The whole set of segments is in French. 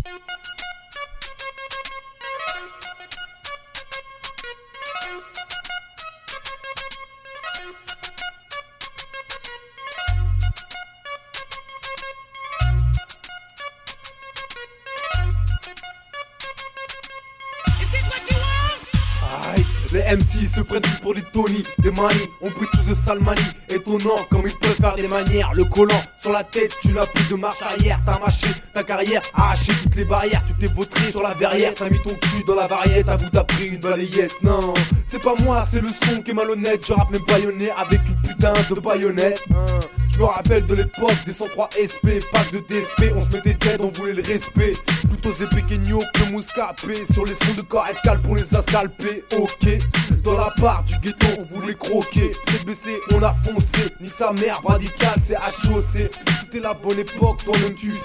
Aïe, les MC se prennent tous pour des Tony, des Mani, on brille tous de Salmani. Étonnant comme ils peuvent faire des manières. Le collant sur la tête, tu n'as plus de marche arrière. T'as mâché ta carrière, arraché toutes les barrières. Tu t'es vautré sur la verrière, t'as mis ton cul dans la variette. Avoue t'as pris une balayette, non. C'est pas moi, c'est le son qui est malhonnête. Je rappe même baïonné avec une putain de baïonnette. Je me rappelle de l'époque des 103 SP, pack de DSP, on se mettait tête, on voulait le respect. Plutôt c'est pequeño que mouscapé, sur les sons de corps escalpe pour les ascalper, ok. Dans la part du ghetto, on voulait croquer, tête baissée, on a foncé, nique sa mère, radical, c'est HOC. C'était la bonne époque, toi-même tu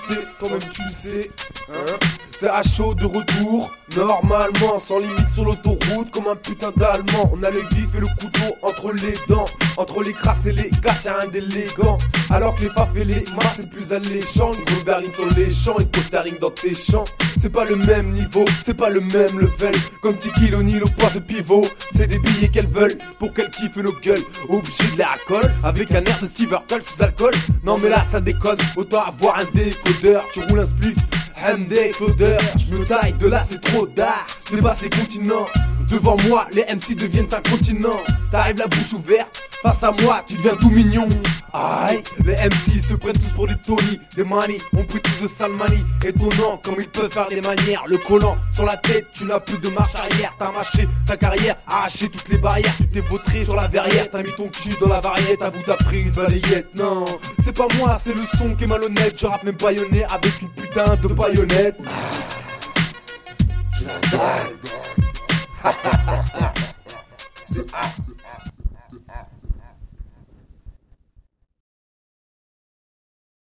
sais, hein. C'est à chaud de retour, normalement, sans limite sur l'autoroute, comme un putain d'allemand. On a le vif et le couteau entre les dents, entre les crasses et les casses, y'a rien d'élégant. Alors que les faf et les masses c'est plus alléchant. Une grosse berline sur les champs, une postering dans tes champs. C'est pas le même niveau, c'est pas le même level. Comme Tiki Loni, le poids de pivot. C'est des billets qu'elles veulent pour qu'elles kiffent nos gueules. Obligé de la colle, avec un air de Steve Urkel sous alcool. Non mais là ça déconne, autant avoir un décodeur. Tu roules un spliff, handek l'odeur. Je me taille, de là c'est trop d'art. Je dépasse les continents. Devant moi, les MC deviennent un continent. T'arrives la bouche ouverte, face à moi, tu deviens tout mignon. Aïe, les MC se prennent tous pour des Tony, des Mani, on brille tous de Salmani. Étonnant comme ils peuvent faire des manières. Le collant sur la tête, tu n'as plus de marche arrière. T'as mâché ta carrière, arraché toutes les barrières. Tu t'es vautré sur la verrière, t'as mis ton cul dans la variette. Avoue t'as pris une balayette, non. C'est pas moi, c'est le son qui est malhonnête. Je rappe même baïonné avec une putain de baïonnette. J'ai la dalle.